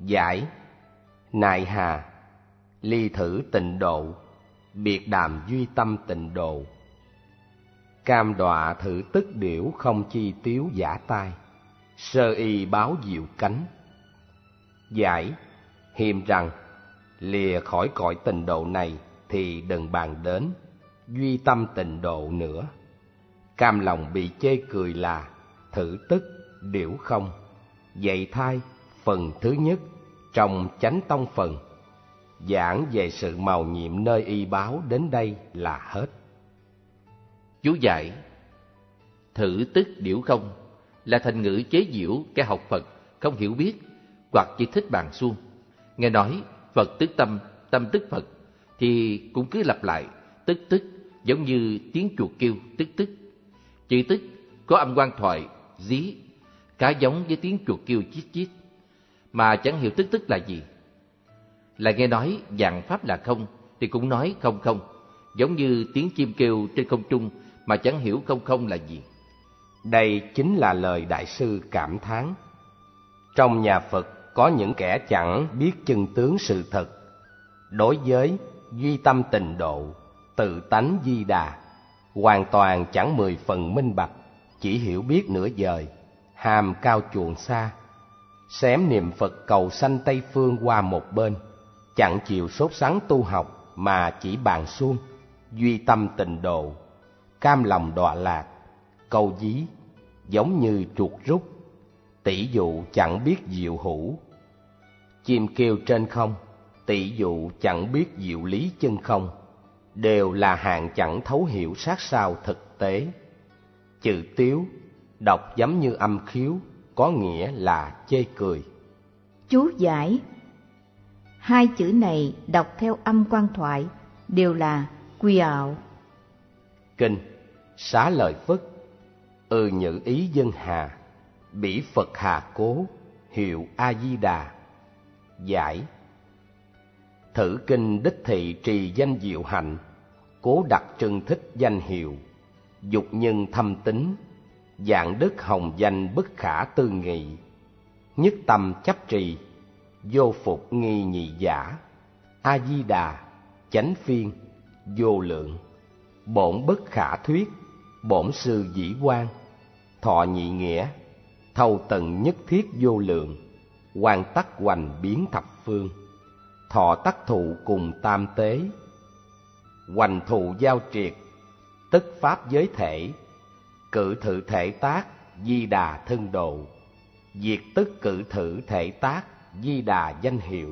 Giải: Nại hà, ly thử tịnh độ, biệt đàm duy tâm tịnh độ. Cam đọa thử tức điểu không chi tiếu giả tai, sơ y báo diệu cánh. Giải: Hiềm rằng, lìa khỏi cõi tịnh độ này thì đừng bàn đến duy tâm tịnh độ nữa. Cam lòng bị chê cười là thử tức điểu không. Dạy thai phần thứ nhất trong chánh tông phần. Giảng về sự màu nhiệm nơi y báo đến đây là hết. Chú giải: Thử tức điểu không là thành ngữ chế giễu kẻ học Phật không hiểu biết hoặc chỉ thích bàn suông. Nghe nói Phật tức tâm, tâm tức Phật thì cũng cứ lặp lại tức tức, giống như tiếng chuột kêu tức tức. Chữ tức có âm quan thoại dí, khá giống với tiếng chuột kêu chít chít, mà chẳng hiểu tức tức là gì. Là nghe nói vạn pháp là không thì cũng nói không không, giống như tiếng chim kêu trên không trung mà chẳng hiểu không không là gì. Đây chính là lời đại sư cảm thán. Trong nhà Phật có những kẻ chẳng biết chân tướng sự thật. Đối với duy tâm tịnh độ, tự tánh Di Đà, hoàn toàn chẳng 10 phần minh bạch, chỉ hiểu biết nửa vời, hàm cao chuộng xa. Xém niệm Phật cầu sanh Tây Phương qua một bên, chẳng chịu sốt sắng tu học mà chỉ bàn suông duy tâm tịnh độ, cam lòng đọa lạc. Câu dí giống như chuột rút, tỷ dụ chẳng biết diệu hữu. Chim kêu trên không, tỷ dụ chẳng biết diệu lý chân không, đều là hạng chẳng thấu hiểu sát sao thực tế. Chữ tiếu đọc giống như âm khiếu, có nghĩa là chê cười. Chú giải: Hai chữ này đọc theo âm quan thoại đều là quy ạo. Kinh Xá Lợi Phất: Nhữ ý dân hà, bỉ Phật hà cố, hiệu A Di Đà. Giải: Thử kinh đích thị trì danh diệu hạnh, cố đặc trưng thích danh hiệu, dục nhân thâm tín, dạng đức hồng danh bất khả tư nghị. Nhất tâm chấp trì, vô phục nghi nhị giả. A Di Đà, chánh phiên, vô lượng, bổn bất khả thuyết, bổn sư dĩ quan, thọ nhị nghĩa, thâu tận nhất thiết vô lượng, hoàn tắc hoành biến thập phương, thọ tắc thụ cùng tam tế. Hoành thụ giao triệt, tức pháp giới thể, cự thử thể tác, Di Đà thân độ, diệt tức cự thử thể tác, Di Đà danh hiệu.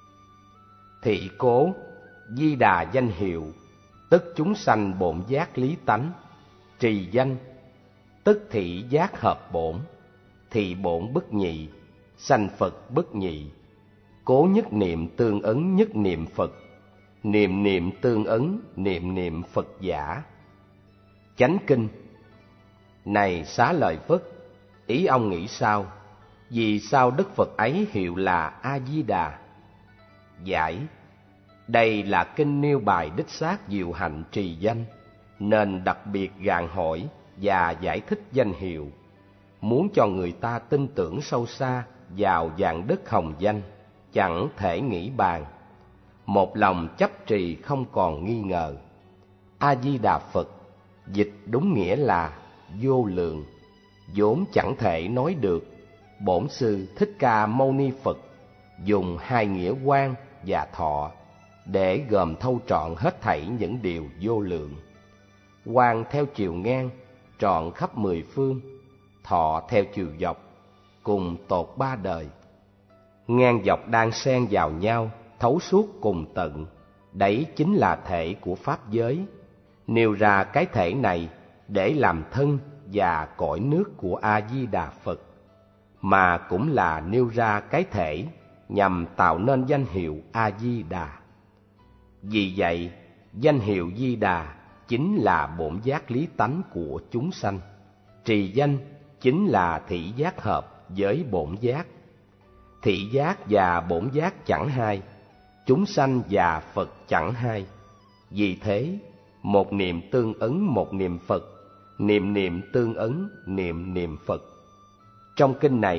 Thị cố, Di Đà danh hiệu, tức chúng sanh bổn giác lý tánh. Trì danh, tức thị giác hợp bổn, thị bổn bất nhị, sanh Phật bất nhị. Cố nhất niệm tương ứng nhất niệm Phật, niệm niệm tương ứng niệm niệm Phật giả. Chánh kinh: Này Xá Lợi Phất, ý ông nghĩ sao? Vì sao Đức Phật ấy hiệu là A Di Đà? Giải: Đây là kinh nêu bài đích xác diệu hạnh trì danh, nên đặc biệt gạn hỏi và giải thích danh hiệu, muốn cho người ta tin tưởng sâu xa vào dạng đức hồng danh, chẳng thể nghĩ bàn, một lòng chấp trì không còn nghi ngờ. A Di Đà Phật dịch đúng nghĩa là vô lượng, vốn chẳng thể nói được. Bổn sư Thích Ca Mâu Ni Phật dùng hai nghĩa quan và thọ để gồm thâu trọn hết thảy những điều vô lượng. Quan theo chiều ngang trọn khắp 10 phương, thọ theo chiều dọc cùng tột 3 đời. Ngang dọc đang xen vào nhau, thấu suốt cùng tận, đấy chính là thể của pháp giới. Nêu ra cái thể này để làm thân và cõi nước của A Di Đà Phật, mà cũng là nêu ra cái thể nhằm tạo nên danh hiệu A Di Đà. Vì vậy, danh hiệu Di Đà chính là bổn giác lý tánh của chúng sanh. Trì danh chính là thị giác hợp với bổn giác. Thị giác và bổn giác chẳng hai, chúng sanh và Phật chẳng hai. Vì thế, một niệm tương ứng một niệm Phật, niệm niệm tương ứng niệm niệm Phật. Trong kinh này,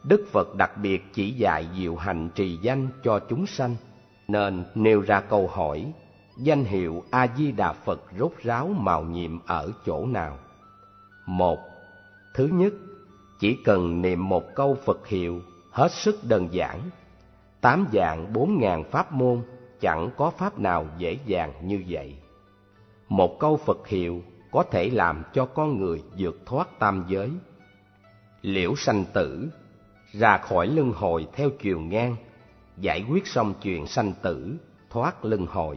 Đức Phật đặc biệt chỉ dạy diệu hành trì danh cho chúng sanh, nên nêu ra câu hỏi: danh hiệu A-di-đà Phật rốt ráo mào nhiệm ở chỗ nào? Một, thứ nhất, chỉ cần niệm một câu Phật hiệu hết sức đơn giản. 8 vạn 4.000 pháp môn, chẳng có pháp nào dễ dàng như vậy. Một câu Phật hiệu có thể làm cho con người vượt thoát tam giới, liễu sanh tử, ra khỏi luân hồi theo chiều ngang, giải quyết xong chuyện sanh tử, thoát luân hồi.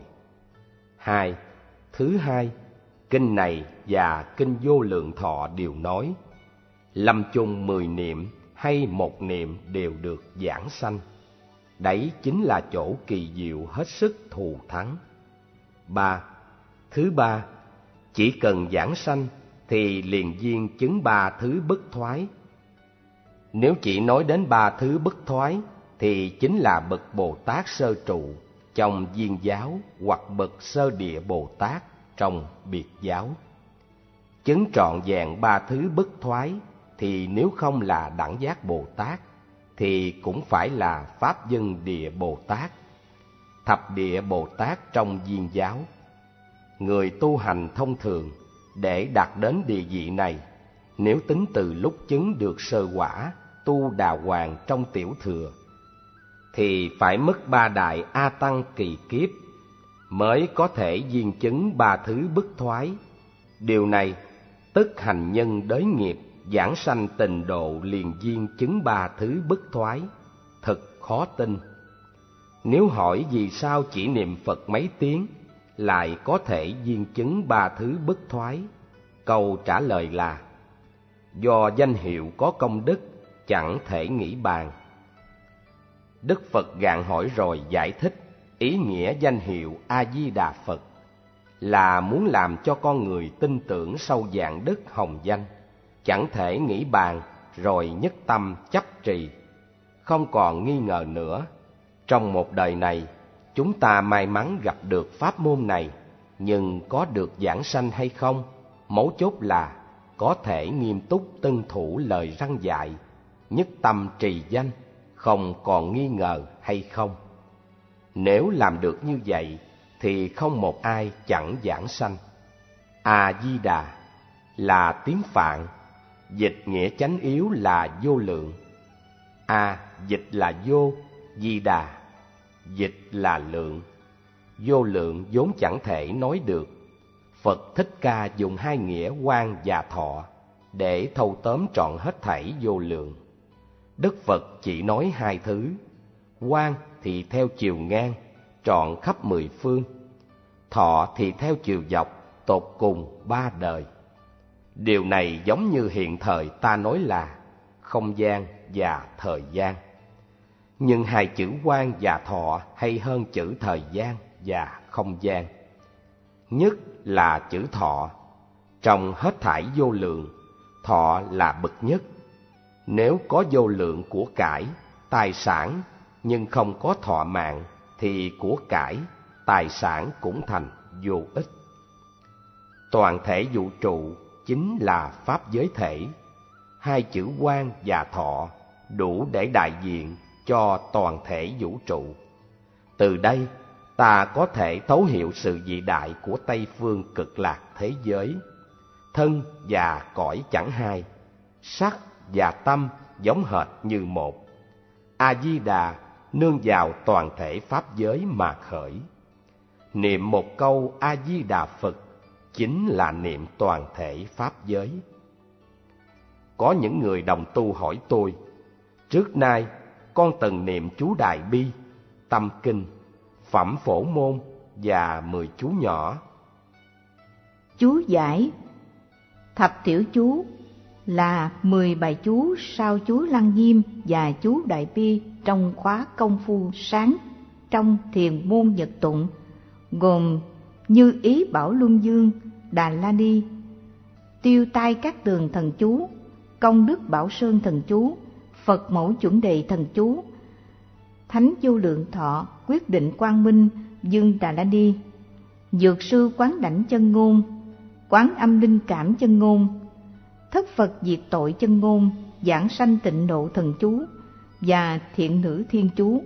Thứ hai, kinh này và kinh Vô Lượng Thọ đều nói, lâm chung 10 niệm hay 1 niệm đều được giảng sanh. Đấy chính là chỗ kỳ diệu hết sức thù thắng. Thứ ba, chỉ cần giảng sanh thì liền viên chứng 3 thứ bất thoái. Nếu chỉ nói đến 3 thứ bất thoái thì chính là bậc Bồ Tát sơ trụ trong Viên giáo hoặc bậc Sơ Địa Bồ Tát trong Biệt giáo. Chứng trọn vẹn 3 thứ bất thoái thì nếu không là Đẳng Giác Bồ Tát thì cũng phải là Pháp Dân Địa Bồ Tát, Thập Địa Bồ Tát trong Viên giáo. Người tu hành thông thường để đạt đến địa vị này, nếu tính từ lúc chứng được sơ quả tu đà hoàng trong tiểu thừa, thì phải mất 3 đại A Tăng kỳ kiếp mới có thể viên chứng 3 thứ bất thoái. Điều này tức hành nhân đới nghiệp giảng sanh tịnh độ liền viên chứng 3 thứ bất thoái, thật khó tin. Nếu hỏi vì sao chỉ niệm Phật mấy tiếng lại có thể viên chứng 3 thứ bất thoái, câu trả lời là do danh hiệu có công đức, chẳng thể nghĩ bàn. Đức Phật gạn hỏi rồi giải thích ý nghĩa danh hiệu A-di-đà Phật là muốn làm cho con người tin tưởng sâu dạng đức hồng danh, chẳng thể nghĩ bàn, rồi nhất tâm chấp trì, không còn nghi ngờ nữa. Trong một đời này, chúng ta may mắn gặp được pháp môn này, nhưng có được giảng sanh hay không? Mấu chốt là có thể nghiêm túc tuân thủ lời răn dạy, nhất tâm trì danh, không còn nghi ngờ hay không. Nếu làm được như vậy thì không một ai chẳng giảng sanh. A-di-đà là tiếng Phạn, dịch nghĩa chánh yếu là vô lượng. A dịch là vô, di đà dịch là lượng. Vô lượng vốn chẳng thể nói được. Phật Thích Ca dùng 2 nghĩa quan và thọ để thâu tóm trọn hết thảy vô lượng. Đức Phật chỉ nói 2 thứ. Quan thì theo chiều ngang, trọn khắp 10 phương. Thọ thì theo chiều dọc, tột cùng 3 đời. Điều này giống như hiện thời ta nói là không gian và thời gian. Nhưng 2 chữ quan và thọ hay hơn chữ thời gian và không gian. Nhất là chữ thọ. Trong hết thảy vô lượng, thọ là bậc nhất. Nếu có vô lượng của cải, tài sản, nhưng không có thọ mạng, thì của cải, tài sản cũng thành vô ích. Toàn thể vũ trụ chính là pháp giới thể. 2 chữ quan và thọ đủ để đại diện cho toàn thể vũ trụ. Từ đây, ta có thể thấu hiểu sự vĩ đại của Tây phương cực lạc thế giới. Thân và cõi chẳng hai, sắc và tâm giống hệt như một. A-di-đà nương vào toàn thể pháp giới mà khởi. Niệm một câu A-di-đà Phật chính là niệm toàn thể pháp giới. Có những người đồng tu hỏi tôi, trước nay con từng niệm chú Đại Bi, Tâm Kinh, Phẩm Phổ Môn và 10 chú nhỏ. Chú giải: thập tiểu chú là 10 bài chú sau chú Lăng Nghiêm và chú Đại Bi trong khóa công phu sáng trong thiền môn Nhật Tụng, gồm Như Ý Bảo Luân Dương, Đà La Ni, Tiêu Tai Các Tường Thần Chú, Công Đức Bảo Sơn Thần Chú, Phật Mẫu Chuẩn Đề Thần Chú, Thánh Vô Lượng Thọ, Quyết Định Quang Minh, Dương Đà La Ni, Dược Sư Quán Đảnh Chân Ngôn, Quán Âm Linh Cảm Chân Ngôn, Thất Phật Diệt Tội Chân Ngôn, Giảng Sanh Tịnh Độ Thần Chú, và thiện nữ Thiên Chú.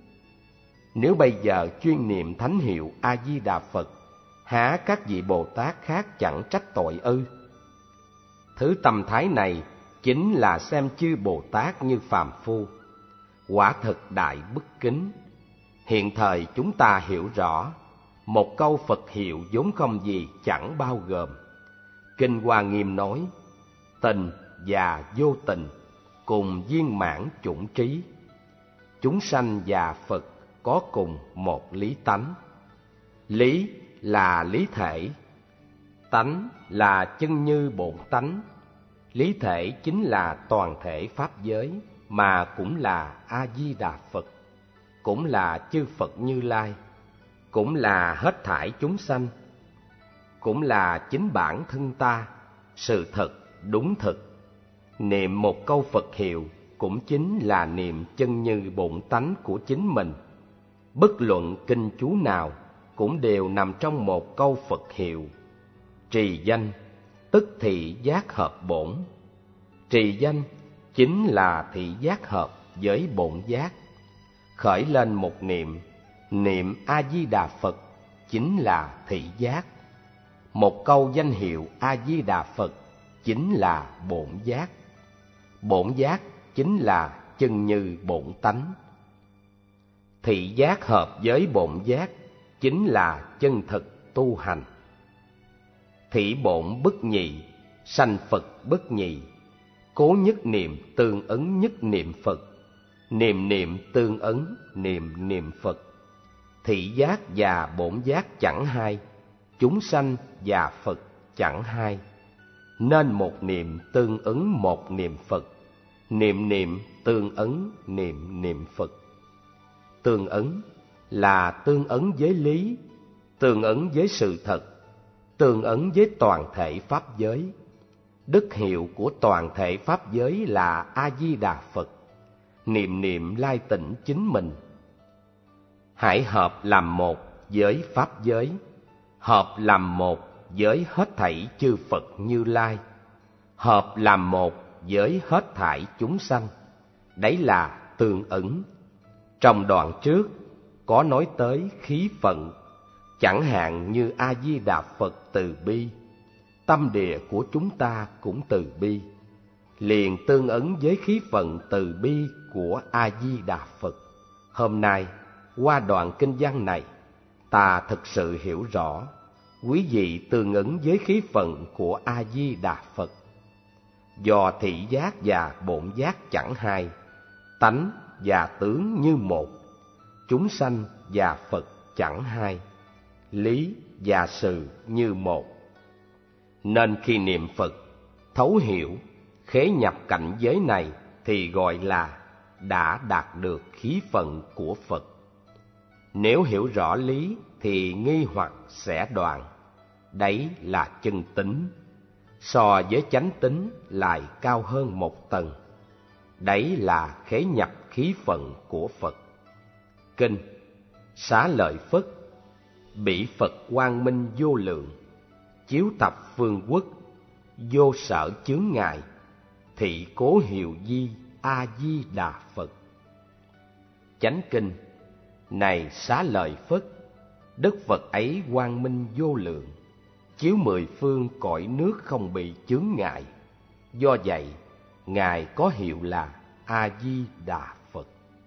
Nếu bây giờ chuyên niệm thánh hiệu A-di-đà Phật, há các vị Bồ Tát khác chẳng trách tội ư? Thứ tâm thái này chính là xem chư Bồ Tát như phàm phu, quả thực đại bất kính. Hiện thời chúng ta hiểu rõ, một câu Phật hiệu vốn không gì chẳng bao gồm. Kinh Hoa Nghiêm nói, tình và vô tình cùng viên mãn chủng trí. Chúng sanh và Phật có cùng một lý tánh. Lý là lý thể, tánh là chân như bổn tánh. Lý thể chính là toàn thể pháp giới, mà cũng là A-di-đà Phật, cũng là chư Phật Như Lai, cũng là hết thảy chúng sanh, cũng là chính bản thân ta, sự thật, đúng thực. Niệm một câu Phật hiệu cũng chính là niệm chân như bổn tánh của chính mình. Bất luận kinh chú nào cũng đều nằm trong một câu Phật hiệu. Trì danh tức thị giác hợp bổn. Trì danh chính là thị giác hợp với bổn giác. Khởi lên một niệm, niệm A-di-đà Phật chính là thị giác. Một câu danh hiệu A-di-đà Phật chính là bổn giác. Bổn giác chính là chân như bổn tánh. Thị giác hợp với bổn giác chính là chân thực tu hành. Thị bổn bất nhị, sanh Phật bất nhị. Cố nhất niệm tương ứng nhất niệm Phật, niệm niệm tương ứng niệm niệm Phật. Thị giác và bổn giác chẳng hai, chúng sanh và Phật chẳng hai. Nên một niệm tương ứng một niệm Phật, niệm niệm tương ứng niệm niệm Phật. Tương ứng là tương ứng với lý, tương ứng với sự thật, tương ứng với toàn thể pháp giới. Đức hiệu của toàn thể pháp giới là A-di-đà Phật. Niệm niệm lai tỉnh chính mình. Hãy hợp làm một với pháp giới, hợp làm một với hết thảy chư Phật Như Lai, hợp làm một với hết thảy chúng sanh. Đấy là tương ứng. Trong đoạn trước có nói tới khí phận, chẳng hạn như A-di-đà Phật từ bi, tâm địa của chúng ta cũng từ bi, liền tương ứng với khí phận từ bi của A-di-đà Phật. Hôm nay, qua đoạn kinh văn này, ta thực sự hiểu rõ, quý vị tương ứng với khí phận của A-di-đà Phật. Do thị giác và bổn giác chẳng hai, tánh và tướng như một, chúng sanh và Phật chẳng hai, lý và sự như một. Nên khi niệm Phật, thấu hiểu, khế nhập cảnh giới này thì gọi là đã đạt được khí phận của Phật. Nếu hiểu rõ lý thì nghi hoặc sẽ đoạn. Đấy là chân tính. So với chánh tính lại cao hơn một tầng. Đấy là khế nhập khí phận của Phật. Kinh Xá Lợi Phất. Bỉ Phật quang minh vô lượng, chiếu thập phương quốc, vô sở chướng ngại, thị cố hiệu di A-di-đà Phật. Chánh kinh. Này Xá Lợi Phất, Đức Phật ấy quang minh vô lượng, chiếu mười phương cõi nước không bị chướng ngại. Do vậy, Ngài có hiệu là A-di-đà Phật.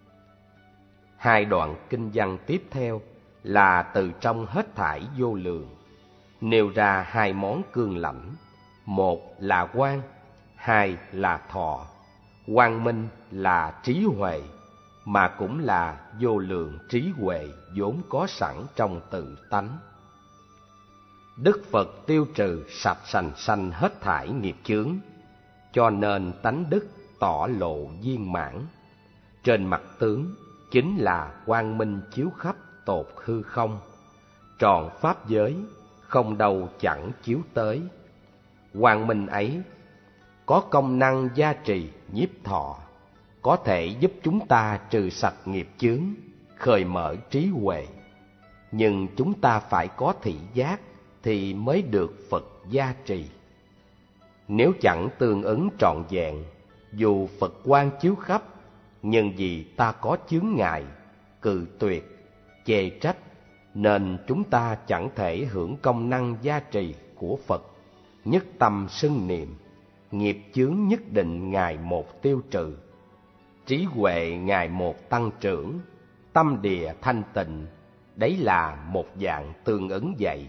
Hai đoạn kinh văn tiếp theo là từ trong hết thảy vô lượng, nêu ra hai món cương lãnh. Một là quang, hai là thọ. Quang minh là trí huệ, mà cũng là vô lượng trí huệ vốn có sẵn trong tự tánh. Đức Phật tiêu trừ sạch sành sanh hết thảy nghiệp chướng, cho nên tánh đức tỏ lộ viên mãn. Trên mặt tướng chính là quang minh chiếu khắp tột hư không, tròn pháp giới, không đâu chẳng chiếu tới. Quang minh ấy có công năng gia trì nhiếp thọ, có thể giúp chúng ta trừ sạch nghiệp chướng, khơi mở trí huệ. Nhưng chúng ta phải có thị giác thì mới được Phật gia trì. Nếu chẳng tương ứng trọn vẹn, dù Phật quang chiếu khắp, nhưng vì ta có chướng ngại, cự tuyệt, chê trách, nên chúng ta chẳng thể hưởng công năng gia trì của Phật. Nhất tâm xưng niệm, nghiệp chướng nhất định ngày một tiêu trừ, trí huệ ngày một tăng trưởng, tâm địa thanh tịnh. Đấy là một dạng tương ứng vậy.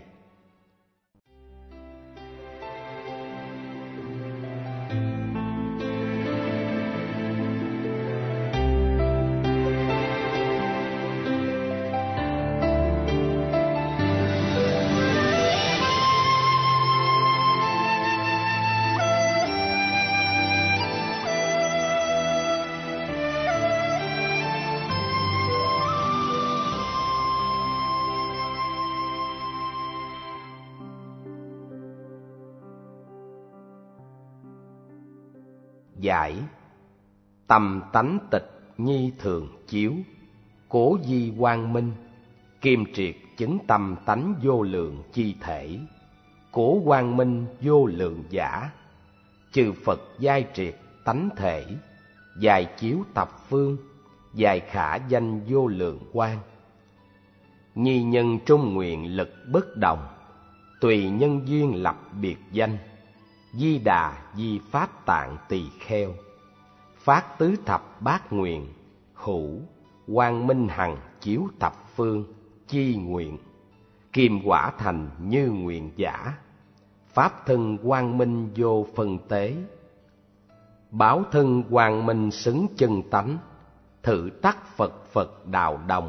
Giải: tâm tánh tịch nhi thường chiếu, cố di quang minh, kim triệt chứng tâm tánh vô lượng chi thể, cố quang minh vô lượng giả, chư Phật giai triệt tánh thể, dài chiếu thập phương, dài khả danh vô lượng quang. Nhi nhân trung nguyện lực bất đồng, tùy nhân duyên lập biệt danh, Di Đà di pháp tạng tỳ kheo, phát tứ thập bát nguyện, hữu quang minh hằng chiếu thập phương, chi nguyện, kim quả thành như nguyện giả, pháp thân quang minh vô phân tế, báo thân quang minh xứng chân tánh, thử tắc Phật Phật đạo đồng.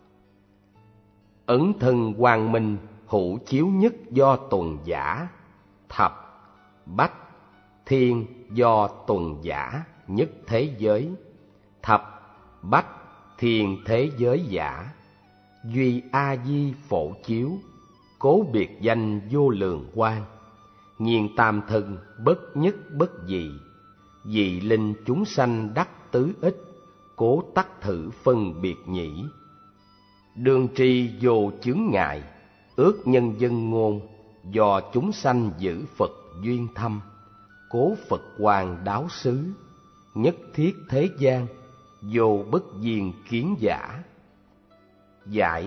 Ấn thân quang minh hữu chiếu nhất do tuần giả, thập bách thiên do tuần giả nhất thế giới, thập bách thiên thế giới giả, duy a di phổ chiếu, cố biệt danh vô lượng quang, nhiên tam thân bất nhất bất dị, dị linh chúng sanh đắc tứ ích, cố tắc thử phân biệt nhĩ. Đương tri vô chướng ngại, ước nhân dân ngôn, do chúng sanh giữ Phật duyên thâm, cố Phật quang đáo xứ, nhất thiết thế gian, vô bất diên kiến giả. Giải: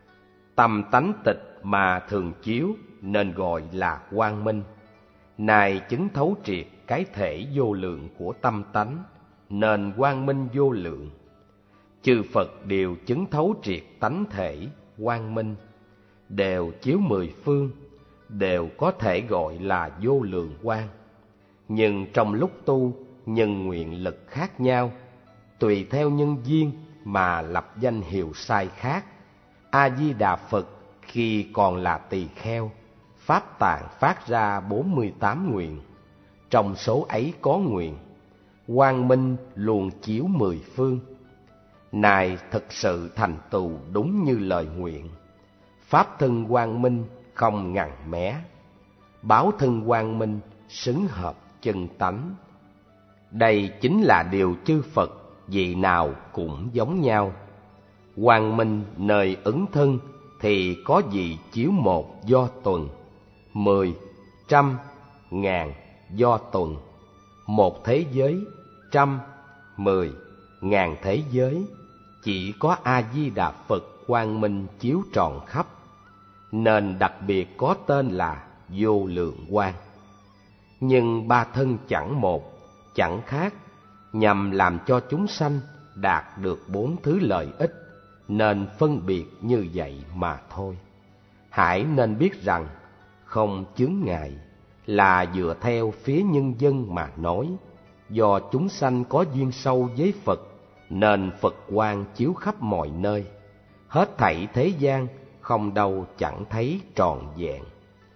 tâm tánh tịch mà thường chiếu nên gọi là quang minh. Này chứng thấu triệt cái thể vô lượng của tâm tánh nên quang minh vô lượng. Chư Phật đều chứng thấu triệt tánh thể quang minh, đều chiếu mười phương, đều có thể gọi là vô lượng quang. Nhưng trong lúc tu, nhân nguyện lực khác nhau, tùy theo nhân duyên mà lập danh hiệu sai khác. A Di Đà Phật khi còn là tỳ kheo, Pháp Tạng phát ra 48 nguyện. Trong số ấy có nguyện quang minh luồn chiếu mười phương. Này thực sự thành tựu đúng như lời nguyện. Pháp thân quang minh không ngằn mé, báo thân quang minh xứng hợp chân tánh. Đây chính là điều chư Phật vị nào cũng giống nhau. Quang minh nơi ứng thân thì có gì chiếu một do tuần, 10, trăm, ngàn do tuần, một thế giới, trăm, 10, ngàn thế giới. Chỉ có A Di Đà Phật quang minh chiếu tròn khắp, nên đặc biệt có tên là vô lượng quang. Nhưng ba thân chẳng một, chẳng khác, nhằm làm cho chúng sanh đạt được 4 thứ lợi ích, nên phân biệt như vậy mà thôi. Hãy nên biết rằng không chướng ngại là dựa theo phía nhân dân mà nói. Do chúng sanh có duyên sâu với Phật nên Phật quang chiếu khắp mọi nơi, hết thảy thế gian không đâu chẳng thấy tròn vẹn.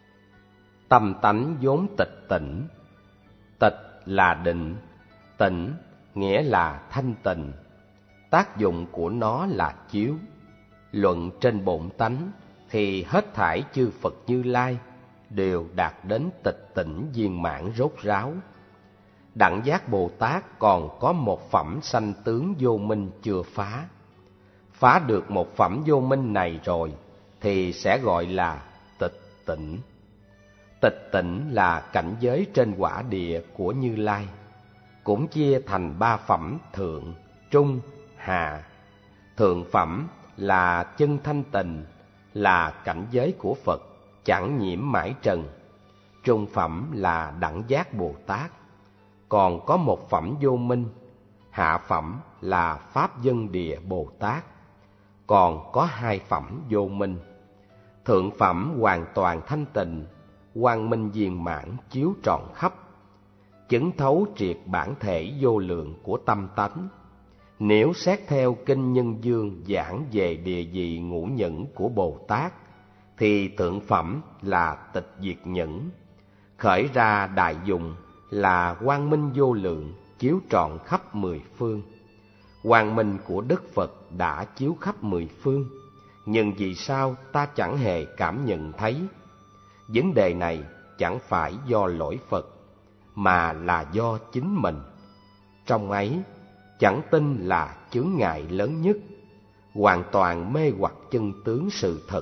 Tâm tánh vốn tịch tỉnh. Tịch là định, tỉnh nghĩa là thanh tịnh. Tác dụng của nó là chiếu. Luận trên bổn tánh thì hết thảy chư Phật Như Lai đều đạt đến tịch tỉnh viên mãn rốt ráo. Đẳng Giác Bồ Tát còn có một phẩm sanh tướng vô minh chưa phá. Phá được một phẩm vô minh này rồi thì sẽ gọi là tịch tỉnh. Tịch tỉnh là cảnh giới trên quả địa của Như Lai, cũng chia thành 3 phẩm thượng, trung, hạ. Thượng phẩm là chân thanh tịnh, là cảnh giới của Phật, chẳng nhiễm mãi trần. Trung phẩm là đẳng giác Bồ Tát, còn có một phẩm vô minh. Hạ phẩm là Pháp Dân Địa Bồ Tát, còn có hai phẩm vô minh. Thượng phẩm hoàn toàn thanh tịnh, quang minh viên mãn chiếu trọn khắp, chứng thấu triệt bản thể vô lượng của tâm tánh. Nếu xét theo Kinh Nhân Dương giảng về địa vị ngũ nhẫn của Bồ Tát, thì thượng phẩm là tịch diệt nhẫn, khởi ra đại dụng là quang minh vô lượng chiếu trọn khắp mười phương. Quang minh của Đức Phật đã chiếu khắp mười phương, nhưng vì sao ta chẳng hề cảm nhận thấy? Vấn đề này chẳng phải do lỗi Phật, mà là do chính mình. Trong ấy, chẳng tin là chướng ngại lớn nhất, hoàn toàn mê hoặc chân tướng sự thật.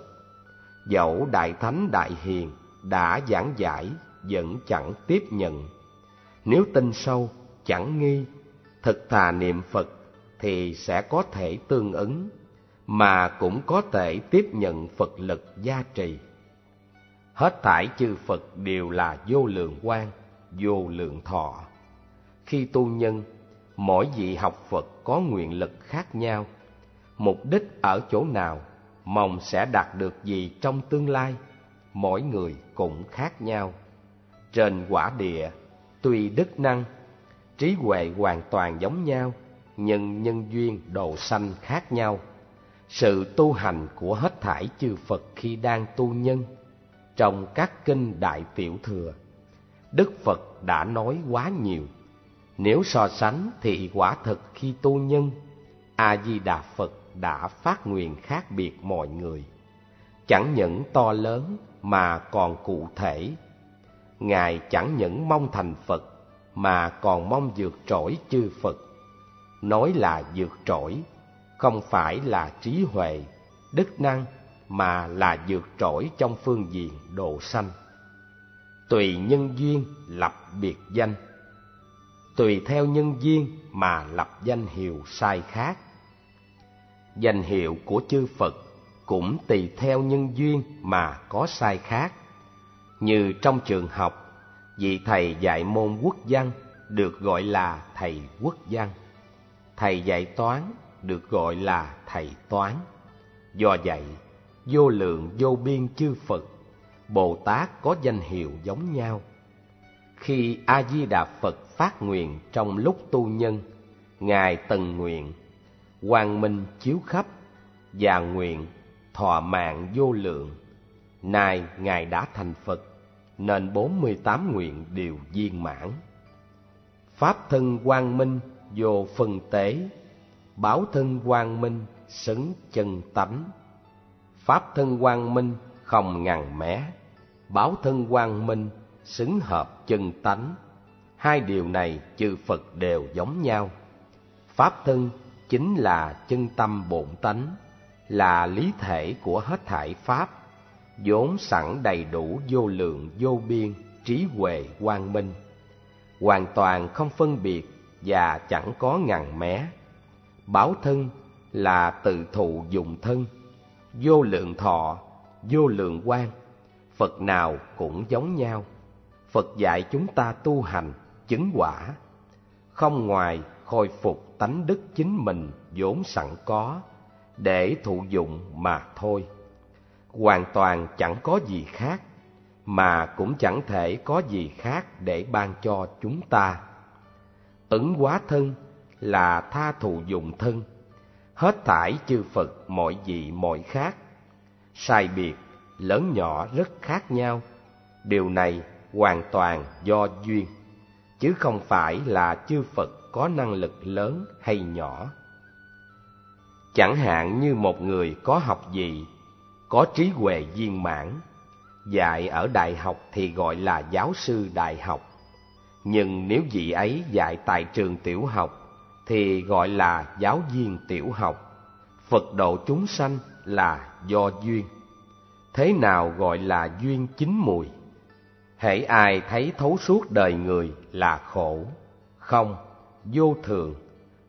Dẫu Đại Thánh Đại Hiền đã giảng giải, vẫn chẳng tiếp nhận. Nếu tin sâu, chẳng nghi, thực thà niệm Phật thì sẽ có thể tương ứng, mà cũng có thể tiếp nhận Phật lực gia trì. Hết thảy chư Phật đều là vô lượng quang, vô lượng thọ. Khi tu nhân, mỗi vị học Phật có nguyện lực khác nhau. Mục đích ở chỗ nào, mong sẽ đạt được gì trong tương lai, mỗi người cũng khác nhau. Trên quả địa, tuy đức năng, trí huệ hoàn toàn giống nhau, nhưng nhân duyên độ sanh khác nhau. Sự tu hành của hết thảy chư Phật khi đang tu nhân, trong các kinh Đại Tiểu Thừa, Đức Phật đã nói quá nhiều. Nếu so sánh thì quả thực khi tu nhân, A-di-đà Phật đã phát nguyện khác biệt mọi người. Chẳng những to lớn mà còn cụ thể. Ngài chẳng những mong thành Phật, mà còn mong vượt trội chư Phật. Nói là vượt trội, không phải là trí huệ, đức năng, mà là vượt trội trong phương diện độ sanh. Tùy nhân duyên lập biệt danh, tùy theo nhân duyên mà lập danh hiệu sai khác. Danh hiệu của chư Phật cũng tùy theo nhân duyên mà có sai khác. Như trong trường học, vị thầy dạy môn quốc văn được gọi là thầy quốc văn, thầy dạy toán được gọi là thầy toán. Do vậy, vô lượng vô biên chư Phật, Bồ Tát có danh hiệu giống nhau. Khi A-di-đà Phật phát nguyện trong lúc tu nhân, Ngài tần nguyện quang minh chiếu khắp và nguyện thọ mạng vô lượng. Nay Ngài đã thành Phật, nên 48 nguyện đều viên mãn. Pháp thân quang minh vô phân tế, báo thân quang minh xứng chân tánh. Pháp thân quang minh không ngằn mé, báo thân quang minh xứng hợp chân tánh. Hai điều này chư Phật đều giống nhau. Pháp thân chính là chân tâm bổn tánh, là lý thể của hết thảy pháp, vốn sẵn đầy đủ vô lượng vô biên trí huệ quang minh, hoàn toàn không phân biệt và chẳng có ngằn mé. Báo thân là tự thụ dụng thân, vô lượng thọ, vô lượng quang, Phật nào cũng giống nhau. Phật dạy chúng ta tu hành, chứng quả, không ngoài khôi phục tánh đức chính mình vốn sẵn có, để thụ dụng mà thôi. Hoàn toàn chẳng có gì khác, mà cũng chẳng thể có gì khác để ban cho chúng ta. Ứng hóa thân là tha thụ dụng thân. Hết thảy chư Phật mọi vị mọi khác, sai biệt, lớn nhỏ rất khác nhau. Điều này hoàn toàn do duyên, chứ không phải là chư Phật có năng lực lớn hay nhỏ. Chẳng hạn như một người có học vị, có trí huệ viên mãn, dạy ở đại học thì gọi là giáo sư đại học. Nhưng nếu vị ấy dạy tại trường tiểu học thì gọi là giáo viên tiểu học. Phật độ chúng sanh là do duyên. Thế nào gọi là duyên chín mùi? Hễ ai thấy thấu suốt đời người là khổ, không, vô thường,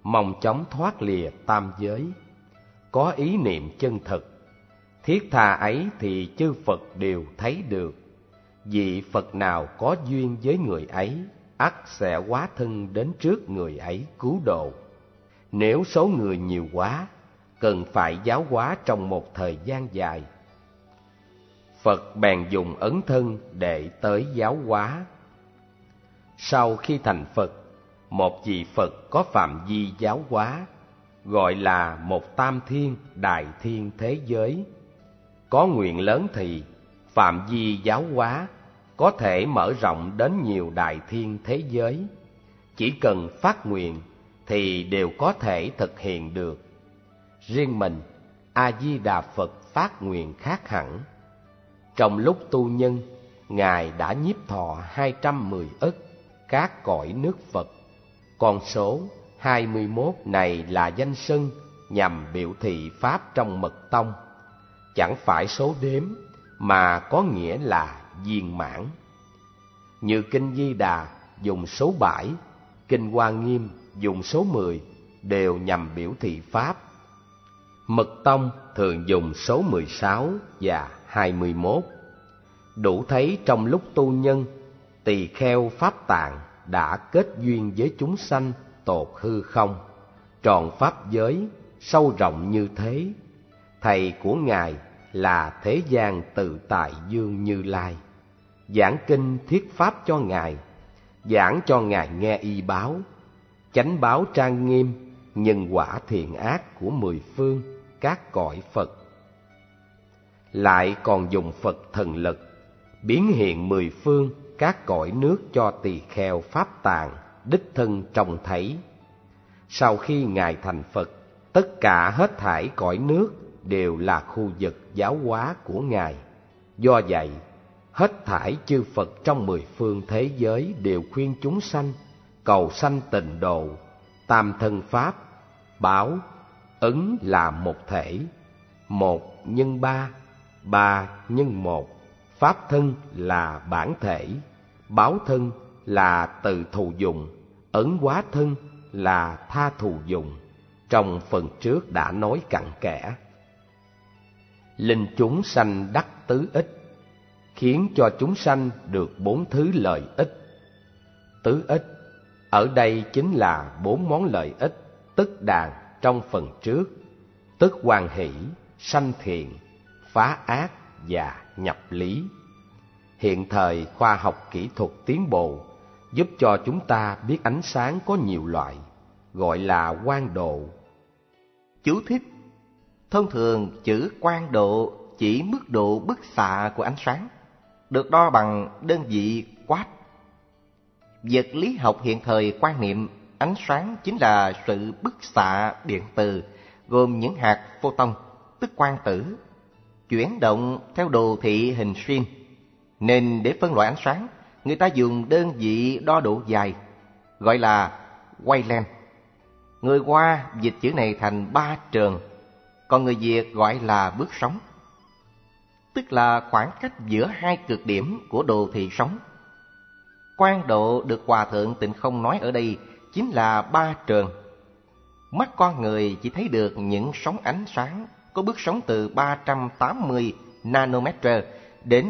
mong chóng thoát lìa tam giới, có ý niệm chân thực. Thiết tha ấy thì chư Phật đều thấy được. Vị Phật nào có duyên với người ấy, ắt sẽ hóa thân đến trước người ấy cứu độ. Nếu số người nhiều quá, cần phải giáo hóa trong một thời gian dài. Phật bèn dùng ấn thân để tới giáo hóa. Sau khi thành Phật, một vị Phật có phạm vi giáo hóa, gọi là một tam thiên đại thiên thế giới. Có nguyện lớn thì phạm vi giáo hóa có thể mở rộng đến nhiều đại thiên thế giới. Chỉ cần phát nguyện thì đều có thể thực hiện được. Riêng mình, A-di-đà Phật phát nguyện khác hẳn. Trong lúc tu nhân, Ngài đã nhiếp thọ 210 ức các cõi nước Phật. Con số 21 này là danh xưng nhằm biểu thị Pháp trong mật tông, chẳng phải số đếm mà có nghĩa là viên mãn. Như Kinh Di Đà dùng số 7, Kinh Hoa Nghiêm dùng số 10 đều nhằm biểu thị Pháp. Mật tông thường dùng số 16 và 21. Đủ thấy trong lúc tu nhân, tỳ kheo Pháp Tạng đã kết duyên với chúng sanh tột hư không, tròn pháp giới, sâu rộng như thế. Thầy của Ngài là Thế gian Tự Tại Dương Như Lai, giảng kinh thuyết pháp cho Ngài, giảng cho Ngài nghe y báo, chánh báo trang nghiêm, nhân quả thiện ác của 10 phương các cõi Phật. Lại còn dùng Phật thần lực biến hiện 10 phương các cõi nước cho tỳ kheo Pháp Tạng đích thân trông thấy. Sau khi Ngài thành Phật, tất cả hết thảy cõi nước đều là khu vực giáo hóa của Ngài. Do vậy, hết thảy chư Phật trong 10 phương thế giới đều khuyên chúng sanh cầu sanh tịnh độ. Tam thân Pháp, báo, ứng là một thể, 1 nhân 3, 3 nhân 1. Pháp thân là bản thể, báo thân là từ thù dụng, ấn hóa thân là tha thù dụng. Trong phần trước đã nói cặn kẽ. Linh chúng sanh đắc tứ ích, khiến cho chúng sanh được 4 thứ lợi ích. Tứ ích ở đây chính là 4 món lợi ích tức đàn trong phần trước, tức hoan hỷ, sanh thiện, phá ác và nhập lý. Hiện thời khoa học kỹ thuật tiến bộ giúp cho chúng ta biết ánh sáng có nhiều loại, gọi là quang độ. Chú thích: thông thường chữ quang độ chỉ mức độ bức xạ của ánh sáng, được đo bằng đơn vị Watt. Vật lý học hiện thời quan niệm ánh sáng chính là sự bức xạ điện từ gồm những hạt photon, tức quang tử, chuyển động theo đồ thị hình xuyên. Nên để phân loại ánh sáng, người ta dùng đơn vị đo độ dài, gọi là wavelength. Người Hoa dịch chữ này thành ba trường, còn người Việt gọi là bước sóng, tức là khoảng cách giữa hai cực điểm của đồ thị sóng. Quang độ được Hòa Thượng Tịnh Không nói ở đây chính là ba trường. Mắt con người chỉ thấy được những sóng ánh sáng có bước sóng từ 380 nanometer đến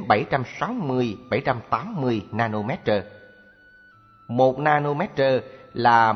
760-780 nanometer. 1 nanometer là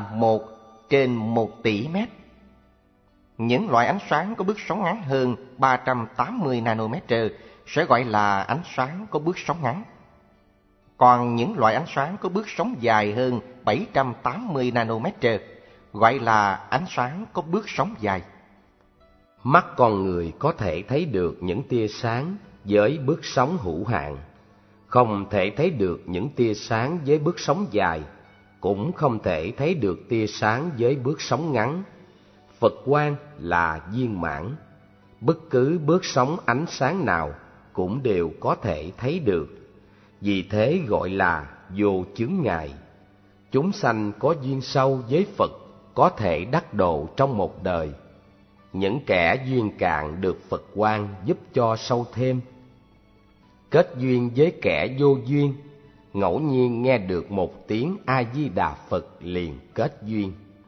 1/1 tỷ mét. Những loại ánh sáng có bước sóng ngắn hơn 380 nanometer sẽ gọi là ánh sáng có bước sóng ngắn. Còn những loại ánh sáng có bước sóng dài hơn 780 nanometer gọi là ánh sáng có bước sóng dài. Mắt con người có thể thấy được những tia sáng với bước sóng hữu hạn, không thể thấy được những tia sáng với bước sóng dài, cũng không thể thấy được tia sáng với bước sóng ngắn. Phật quang là viên mãn, bất cứ bước sóng ánh sáng nào cũng đều có thể thấy được. Vì thế gọi là vô chướng ngại. Chúng sanh có duyên sâu với Phật có thể đắc độ trong một đời. Những kẻ duyên cạn được Phật quang giúp cho sâu thêm. Kết duyên với kẻ vô duyên, ngẫu nhiên nghe được một tiếng A-di-đà Phật liền kết duyên.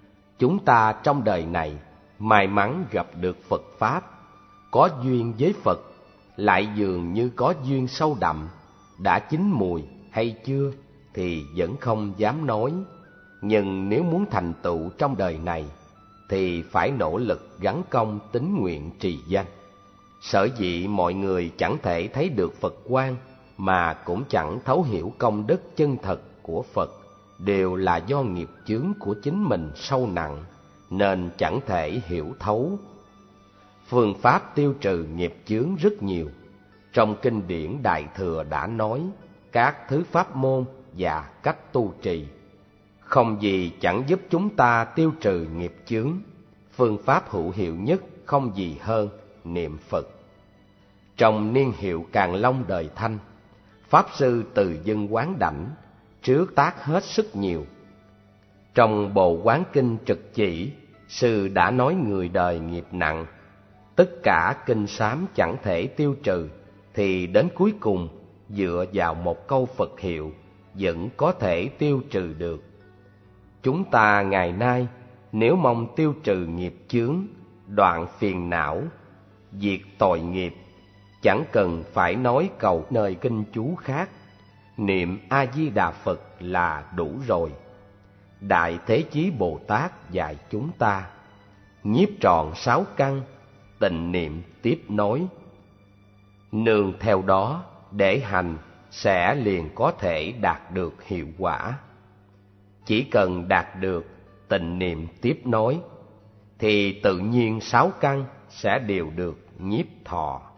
chúng ta trong đời này may mắn gặp được Phật Pháp, có duyên với Phật, lại dường như có duyên sâu đậm, đã chín mùi hay chưa thì vẫn không dám nói. Nhưng nếu muốn thành tựu trong đời này thì phải nỗ lực gắn công tín nguyện trì danh. Sở dĩ mọi người chẳng thể thấy được Phật quang mà cũng chẳng thấu hiểu công đức chân thật của Phật, đều là do nghiệp chướng của chính mình sâu nặng, nên chẳng thể hiểu thấu. Phương pháp tiêu trừ nghiệp chướng rất nhiều. Trong kinh điển Đại Thừa đã nói các thứ pháp môn và cách tu trì. Không gì chẳng giúp chúng ta tiêu trừ nghiệp chướng. Phương pháp hữu hiệu nhất không gì hơn niệm Phật. Trong niên hiệu Càn Long đời Thanh, Pháp Sư Từ Dân Quán Đảnh trước tác hết sức nhiều. Trong Bộ Quán Kinh Trực Chỉ, Sư đã nói người đời nghiệp nặng, tất cả kinh sám chẳng thể tiêu trừ, thì đến cuối cùng dựa vào một câu Phật hiệu vẫn có thể tiêu trừ được. Chúng ta ngày nay nếu mong tiêu trừ nghiệp chướng, đoạn phiền não, diệt tội nghiệp, chẳng cần phải nói cầu nơi kinh chú khác, niệm A Di Đà Phật là đủ rồi. Đại Thế Chí Bồ Tát dạy chúng ta nhiếp trọn 6 căn, tịnh niệm tiếp nối. Nương theo đó để hành sẽ liền có thể đạt được hiệu quả. Chỉ cần đạt được tịnh niệm tiếp nối thì tự nhiên 6 căn sẽ đều được nhiếp thọ.